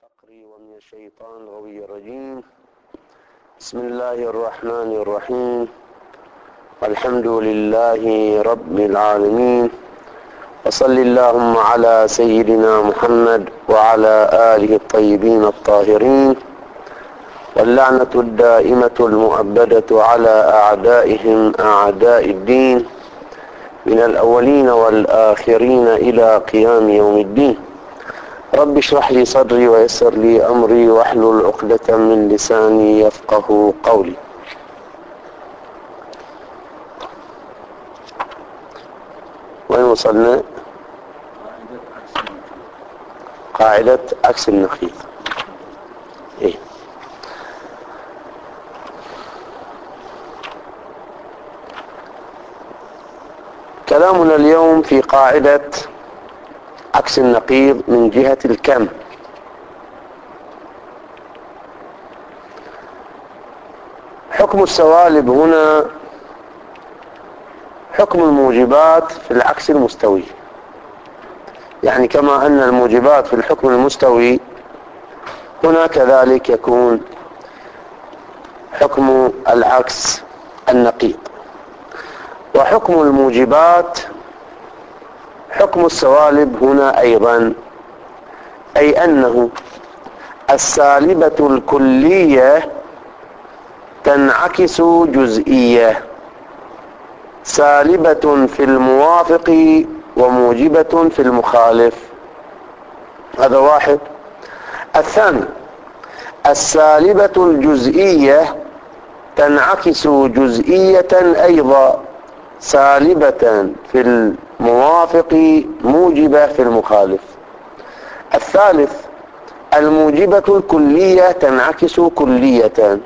الفقر ومن الشيطان الغوي الرجيم. بسم الله الرحمن الرحيم. الحمد لله رب العالمين، وصل اللهم على سيدنا محمد وعلى آله الطيبين الطاهرين، واللعنة الدائمة المؤبدة على أعدائهم أعداء الدين من الأولين والآخرين إلى قيام يوم الدين. رب اشرح لي صدري ويسر لي أمري واحلل عقدة من لساني يفقه قولي. وين وصلنا؟ قاعدة عكس النقيض. إيه؟ كلامنا اليوم في قاعدة عكس النقيض من جهة الكم. حكم السوالب هنا حكم الموجبات في العكس المستوي، يعني كما أن الموجبات في الحكم المستوي هنا كذلك يكون حكم العكس النقيض. وحكم الموجبات حكم السوالب هنا أيضا، أي أنه السالبة الكلية تنعكس جزئية، سالبة في الموافق وموجبة في المخالف. هذا واحد. الثاني، السالبة الجزئية تنعكس جزئية أيضا، سالبة في الموافق موجبة في المخالف. الثالث، الموجبة الكلية تنعكس كلية،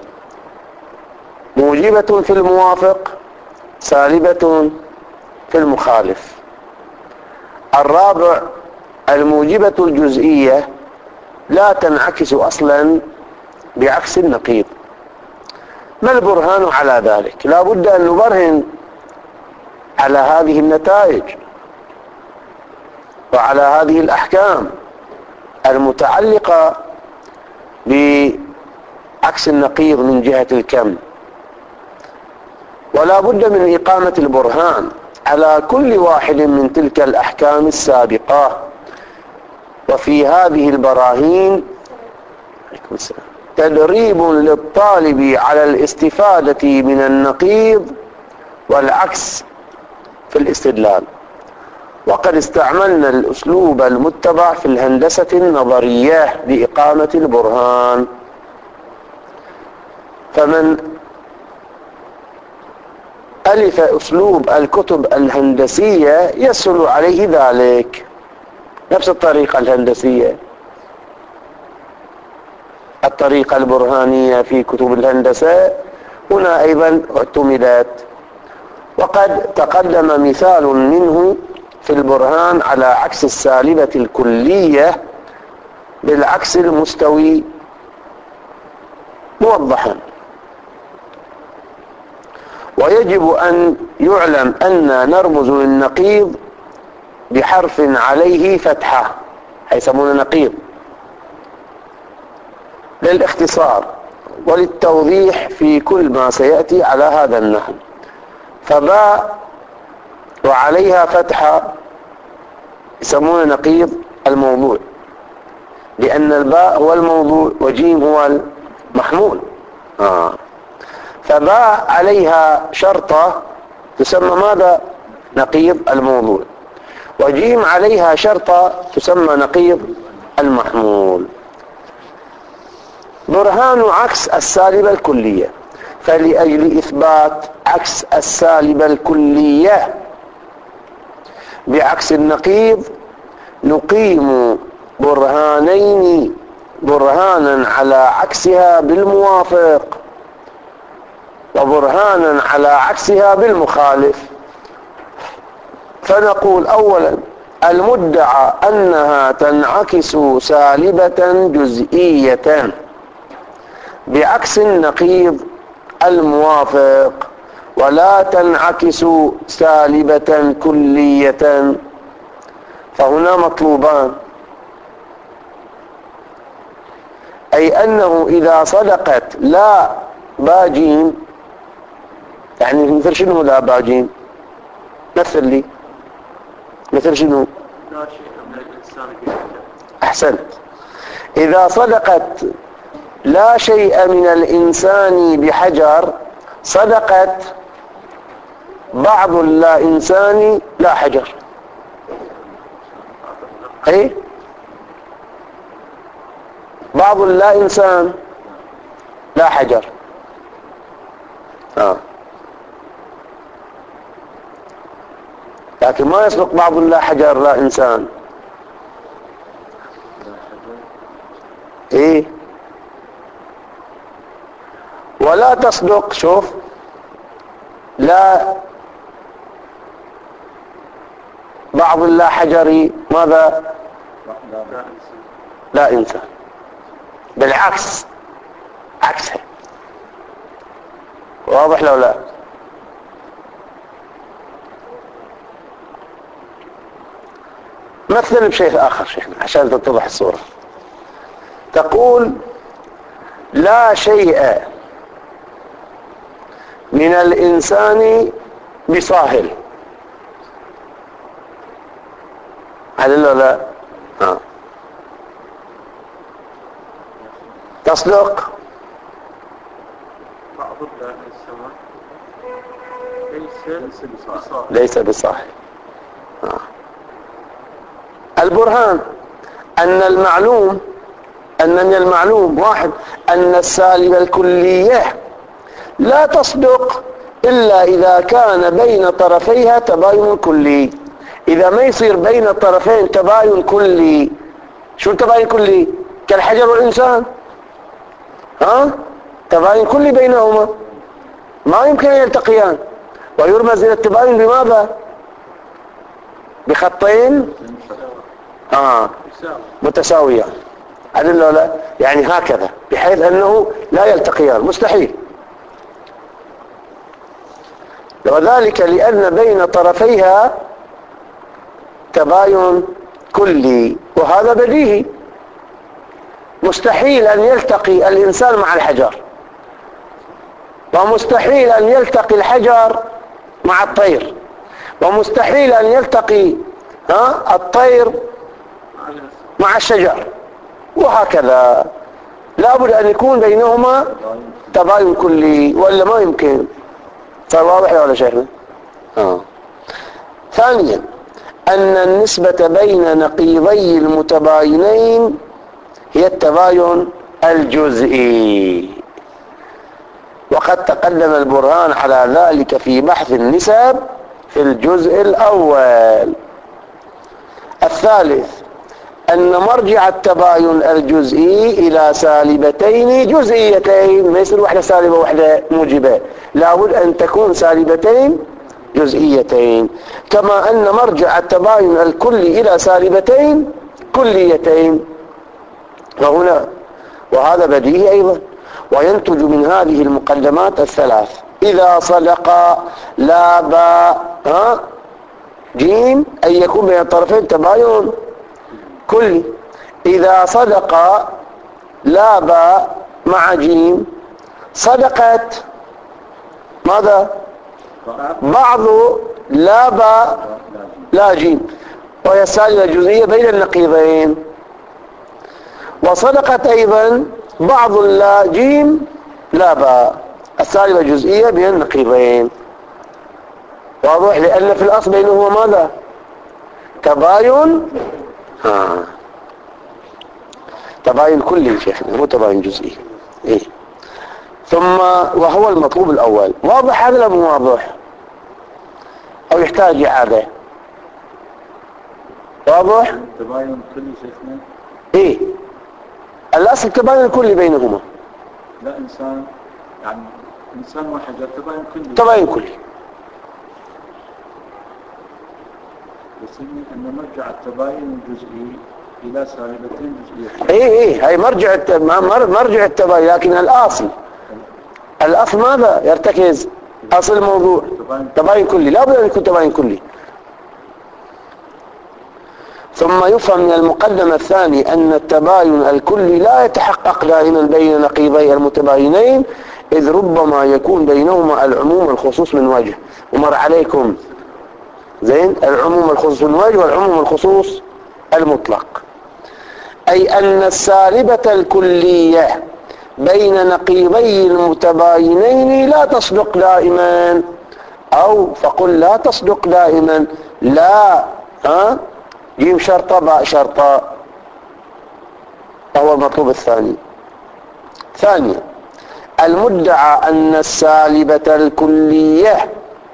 موجبة في الموافق سالبة في المخالف. الرابع، الموجبة الجزئية لا تنعكس أصلا بعكس النقيض. ما البرهان على ذلك؟ لا بد أن نبرهن على هذه النتائج وعلى هذه الأحكام المتعلقة بعكس النقيض من جهة الكم، ولا بد من إقامة البرهان على كل واحد من تلك الأحكام السابقة. وفي هذه البراهين تدريب للطالب على الاستفادة من النقيض والعكس في الاستدلال. وقد استعملنا الأسلوب المتبع في الهندسة النظرية لإقامة البرهان، فمن ألف أسلوب الكتب الهندسية يسهل عليه ذلك. نفس الطريقة الهندسية، الطريقة البرهانية في كتب الهندسة هنا أيضا اعتمدت. وقد تقدم مثال منه في البرهان على عكس السالبة الكلية بالعكس المستوي موضحا. ويجب أن يعلم أن نرمز للنقيض بحرف عليه فتحة، يسمونه نقيض، للاختصار وللتوضيح في كل ما سيأتي على هذا النحو. فباء وعليها فتحة يسمونه نقيض الموضوع، لأن الباء هو الموضوع وجيم هو المحمول. فباء عليها شرطة تسمى ماذا؟ نقيض الموضوع. وجيم عليها شرطة تسمى نقيض المحمول. برهان عكس السالبة الكلية. فلأجل إثبات عكس السالبة الكلية بعكس النقيض نقيم برهانين، برهانا على عكسها بالموافق وبرهانا على عكسها بالمخالف. فنقول أولا، المدعى أنها تنعكس سالبة جزئية بعكس النقيض الموافق، ولا تنعكس سالبة كلية. فهنا مطلوبان: أي أنه إذا صدقت لا باجيم، يعني مثل شنو لا باجيم؟ مثل لي مثل شنو؟ لا شيء من الإنسان بحجر. أحسنت. إذا صدقت لا شيء من الإنسان بحجر، صدقت بعض اللا إنسان لا حجر. أي بعض اللا إنسان لا حجر. لكن ما يصدق بعض اللا حجر لا إنسان. إيه ولا تصدق، شوف، لا بعض اللا حجري ماذا؟ لا إنسان. بالعكس، عكسها. واضح لو لا؟ مثل بشيء آخر شيخنا عشان تتضح الصورة. تقول لا شيء من الإنسان بصاهل. هل لا؟ تصدق بعض السماء ليس بصاحب. البرهان أن المعلوم، أن من المعلوم واحد أن السالب الكلية لا تصدق إلا إذا كان بين طرفيها تباين كلي. إذا ما يصير بين الطرفين تباين كلي، شو التباين كلي؟ كالحجر والإنسان، تباين كلي بينهما، ما يمكن أن يلتقيان. ويرمز إلى التباين بماذا؟ بخطين متساويان. أدل لا؟ يعني هكذا بحيث أنه لا يلتقيان، مستحيل. وذلك لأن بين طرفيها تباين كلي، وهذا بديهي. مستحيل أن يلتقي الإنسان مع الحجر، ومستحيل أن يلتقي الحجر مع الطير، ومستحيل أن يلتقي الطير مع الشجر، وهكذا. لابد أن يكون بينهما تباين كلي ولا ما يمكن. صار واضح ولا شيخنا؟ ثانيا أن النسبة بين نقيضي المتباينين هي التباين الجزئي، وقد تقدم البرهان على ذلك في بحث النسب في الجزء الأول. الثالث أن مرجع التباين الجزئي إلى سالبتين جزئيتين، ما يصير واحدة سالبة واحدة موجبة، لابد أن تكون سالبتين جزئيتين، كما أن مرجع التباين الكلي إلى سالبتين كليتين. وهنا وهذا بديهي أيضا. وينتج من هذه المقدمات الثلاث: إذا صدق لا باء جيم أن يكون بين الطرفين تباين كلي. إذا صدق لا باء مع جيم، صدقت ماذا؟ بعض لا باء لا جيم، وهي السالبة الجزئية بين النقيضين. وصدقت أيضا بعض لا جيم لا باء، السالبة الجزئية بين النقيضين. واضح؟ لأن في الأصل بينهما ماذا؟ تباين تباين كلي شيخنا، مو تباين جزئي. إيه؟ ثم وهو المطلوب الأول. واضح هذا ولا مو واضح؟ أو يحتاج إعادة؟ واضح؟ تباين كلي شيخنا. إيه؟ الأصل تباين كلي بينهما. لا إنسان، يعني إنسان وحجر تباين كلي. تباين كلي. بس أن مرجع التباين الجزئي إلى سالبتين جزئيتين. إيه هاي مرجع التباين، لكن الأصل ماذا يرتكز؟ أصل الموضوع تباين كلي، لا بد أن يكون تباين كلي. ثم يفهم من المقدمة الثاني أن التباين الكلي لا يتحقق دائما بين نقيضي المتباينين، إذ ربما يكون بينهما العموم والخصوص من وجه. ومر عليكم زين العموم والخصوص من وجه والعموم والخصوص المطلق، أي أن السالبة الكلية بين نقيضي المتباينين لا تصدق دائما، أو فقل لا تصدق دائما، لا جيم شرطة باء شرطة، وهو المطلوب الثاني. ثانيا، المدعى أن السالبة الكلية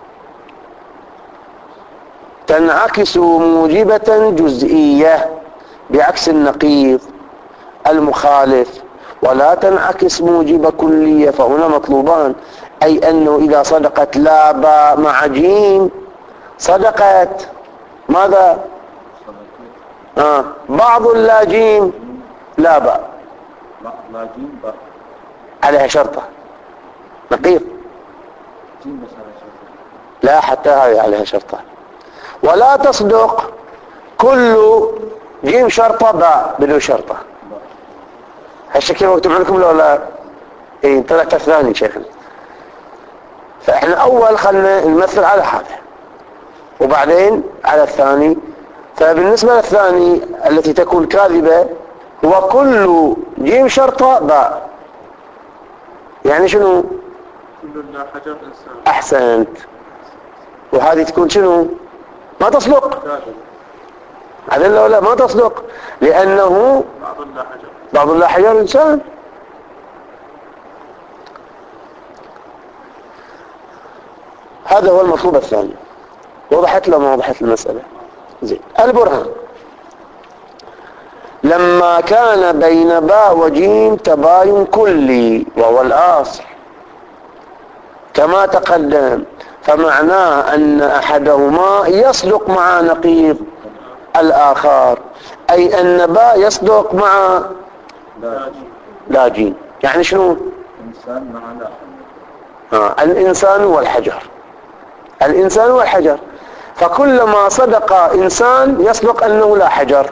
تنعكس موجبة جزئية بعكس النقيض المخالف، ولا تنعكس موجبة كلية، فهنا مطلوبان، أي أنه إذا صدقت لا باء مع جيم صدقت ماذا؟ بعض لا جيم لا باء، لا جيم باء عليها شرطة نقيض، جيم بس على شرطة، لا حتى هذه عليها شرطة. ولا تصدق كل جيم شرطة باء بدون شرطة. هالشكل مكتوب عندكم لو لا؟ ايه طلعت الثاني شكل. فاحنا اول خلنا نمثل على هذا وبعدين على الثاني. فبالنسبة للثاني التي تكون كاذبة هو كل جيم شرطة باء، يعني شنو؟ كل لا حجر إنسان. احسنت. وهذه تكون شنو؟ ما تصدق. هذا لو لا ما تصدق، لأنه بعض لا حجر إنسان. هذا هو المطلوب الثاني. وضحت له ما وضحت المسألة؟ زين. البرهان: لما كان بين باء وجيم تباين كلي وهو الأصل كما تقدم، فمعناه أن أحدهما يصدق مع نقيض الآخر، أي أن باء يصدق مع لا جيم. يعني شنو؟ إنسان مع لا حجر. الإنسان والحجر، الإنسان والحجر. فكلما صدق إنسان يصدق أنه لا حجر.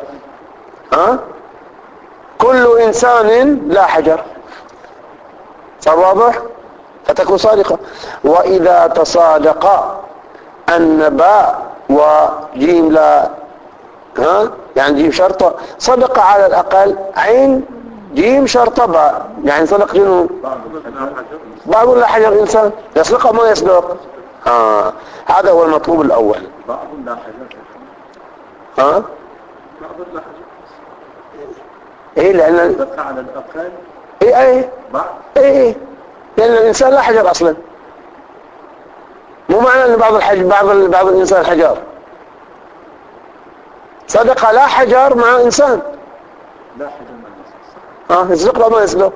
كل إنسان لا حجر. صار واضح؟ فتكون صادقة. وإذا تصادق أن باء وجيم لا يعني جيم شرطة، صدق على الأقل عين جيم شرطة باء، يعني صدق جنو بعض لا حجر إنسان. يصدق ما يصدق؟ هذا هو المطلوب الأول. بعض لا حجر. بعض لا حجر. ايه لأن صدق على الأقل. ايه بعض. ايه لأن الإنسان لا حجر أصلا. مو معنى أن بعض الإنسان حجر. صدق لا حجر مع إنسان. لا حجر مع إنسان. يصدق ولا ما يصدق؟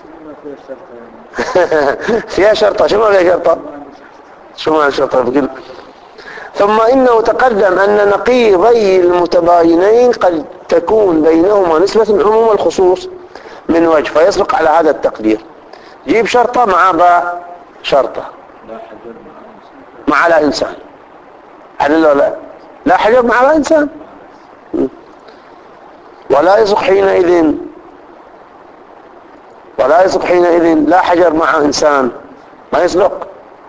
فيها شرطة. شو معنى شرطة؟ شو معنى شرطة؟ بقول. ثم إنه تقدم أن نقيضي المتباينين قد تكون بينهما نسبة العموم والخصوص من وجه، فيصدق على هذا التقدير. جيب شرطة مع باء شرطة لا حجر مع لا إنسان. هذا لا حجر مع لا إنسان. ولا يصدق حينئذ لا حجر مع إنسان، ما يصدق.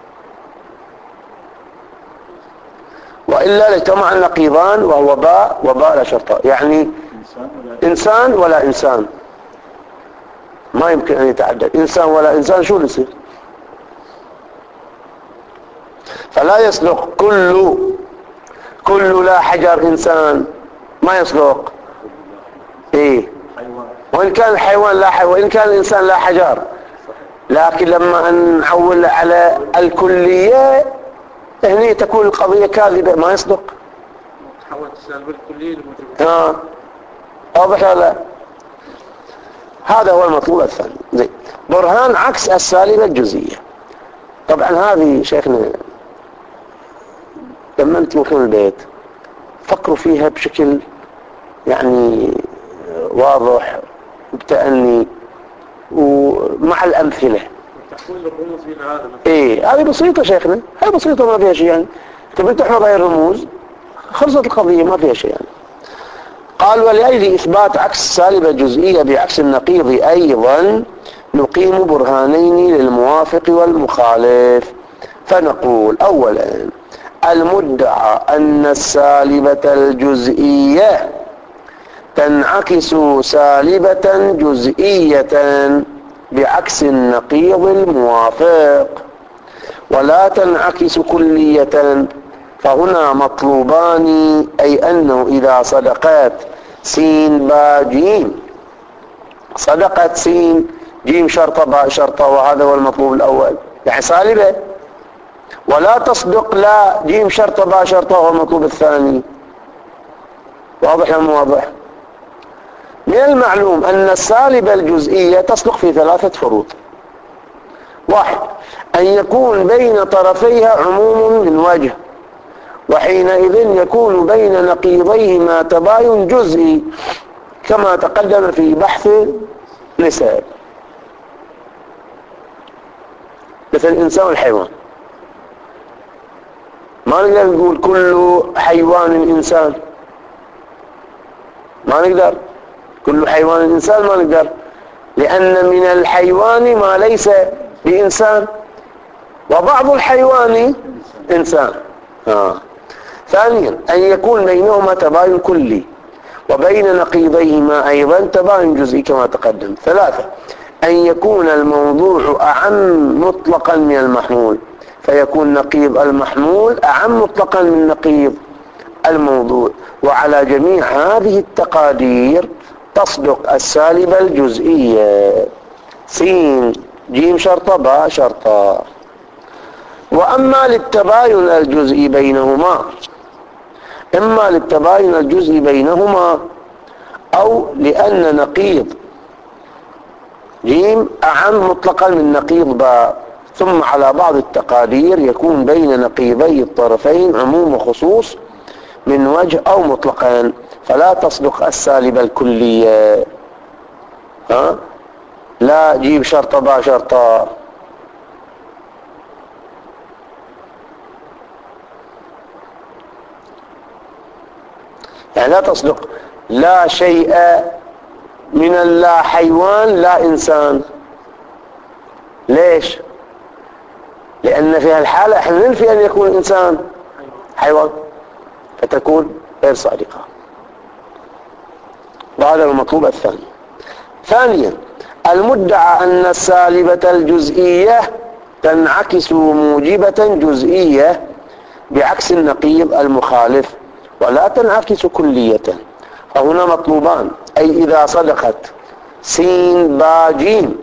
وإلا لاجتمع النقيضان وهو باء وباء لا شرطة، يعني إنسان ولا إنسان ما يمكن أن يتعدد. إنسان ولا إنسان شو يصير؟ فلا يصدق كل لا حجر إنسان، ما يصدق. إيه وإن كان الحيوان لا حجر وإن كان الإنسان لا حجر، لكن لما نحول على الكلية هنا تكون القضية كاذبة، ما يصدق. تحول السالبة الكلية لموجبة. واضح ولا؟ هذا هو المطلوب الثاني. زين. برهان عكس السالبة الجزئية. طبعا هذه شيخنا لما انتم تروحون البيت فكروا فيها بشكل يعني واضح وبتأني ومع الأمثلة. تحويل الرموز إلى هذا. ايه هذه بسيطة شيخنا، هذه بسيطة ما فيها شيء يعني. تبي تحفظ هاي الرموز خلصت القضية ما فيها شيء يعني. قال ولأجل إثبات عكس السالبة الجزئية بعكس النقيض أيضا نقيم برهانين للموافق والمخالف. فنقول أولا المدعى أن السالبة الجزئية تنعكس سالبة جزئية بعكس النقيض الموافق ولا تنعكس كلية، فهنا مطلوبان، أي أنه إذا صدقت سين با جيم، صدقت سين جيم شرطة باء شرطة، وهذا هو المطلوب الأول، يعني سالبة، ولا تصدق لا جيم شرطة باء شرطة، هو المطلوب الثاني. واضح أم واضح؟ من المعلوم أن السالبة الجزئية تصدق في 3 فروض. 1 أن يكون بين طرفيها عموم من وجه، وحينئذ يكون بين نقيضيهما تباين جزئي كما تقدم في بحث نسب، مثل الإنسان والحيوان. ما نقدر نقول كل حيوان إنسان، ما نقدر كل حيوان إنسان، ما نقدر، لأن من الحيوان ما ليس بإنسان، وبعض الحيوان إنسان. ثانيا أن يكون بينهما تباين كلي وبين نقيضيهما أيضا تباين جزئي كما تقدم. 3 أن يكون الموضوع أعم مطلقا من المحمول، فيكون نقيض المحمول أعم مطلقا من نقيض الموضوع. وعلى جميع هذه التقادير تصدق السالبة الجزئية سين جيم شرطة باء شرطة. وأما للتباين الجزئي بينهما، إما للتباين الجزئي بينهما أو لأن نقيض جيم أعم مطلقا من نقيض باء، ثم على بعض التقادير يكون بين نقيضي الطرفين عموم وخصوص من وجه أو مطلقان، فلا تصدق السالبة الكلية. لا جيب شرطة باء شرطة. يعني لا تصدق لا شيء من اللا حيوان لا إنسان. ليش؟ لأن في هالحالة احنا ننفي أن يكون الإنسان حيوان، فتكون غير صادقة. وهذا المطلوب الثاني. ثانيا المدعى أن السالبة الجزئية تنعكس موجبة جزئية بعكس النقيض المخالف ولا تنعكس كلية، فهنا مطلوبان، أي إذا صدقت سين با جيم،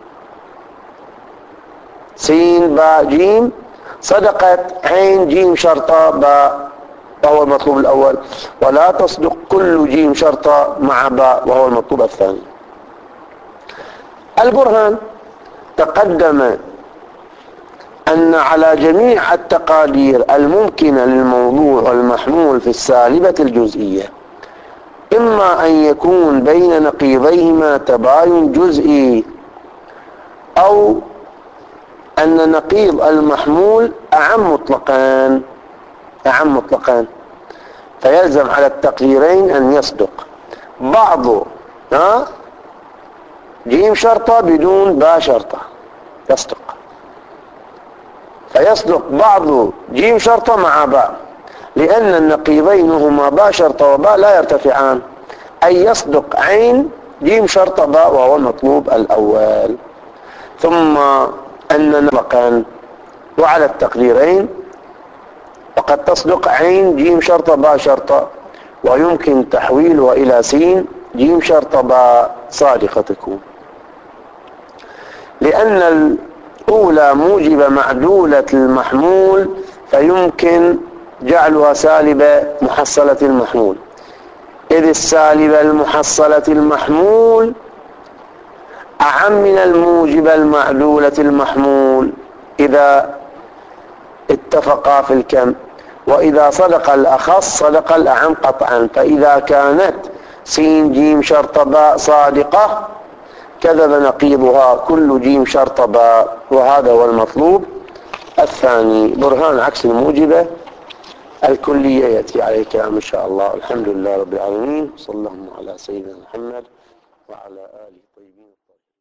سين با جيم صدقت عين جيم شرطة باء، وهو المطلوب الأول، ولا تصدق كل جيم شرطة مع باء، وهو المطلوب الثاني. البرهان تقدم أن على جميع التقادير الممكنة للموضوع المحمول في السالبة الجزئية إما أن يكون بين نقيضيهما تباين جزئي، أو أن نقيض المحمول أعم مطلقان، فيلزم على التقديرين أن يصدق بعض جيم شرطة بدون باء شرطة، يصدق، فيصدق بعض جيم شرطة مع باء، لأن النقيضين هما باء شرطة وباء لا يرتفعان، أي يصدق عين جيم شرطة باء، وهو المطلوب الأول. ثم أن نطلقا وعلى التقديرين وقد تصدق عين جيم شرطة باء شرطة، ويمكن تحويلها إلى سين جيم شرطة باء صادقة تكون، لأن الأولى موجبة معدولة المحمول، فيمكن جعلها سالبة محصلة المحمول، إذ السالبة المحصلة المحمول أعم من الموجبة المعدولة المحمول إذا اتفقا في الكم، وإذا صدق الأخص صدق الأعم قطعا. فإذا كانت سين جيم شرط باء صادقة كذب نقيضها كل جيم شرط باء، وهذا هو المطلوب الثاني. برهان عكس الموجبة الكلية يأتي عليه كلام إن شاء الله. الحمد لله رب العالمين، صلى الله على سيدنا محمد وعلى آله الطيبين الطاهرين.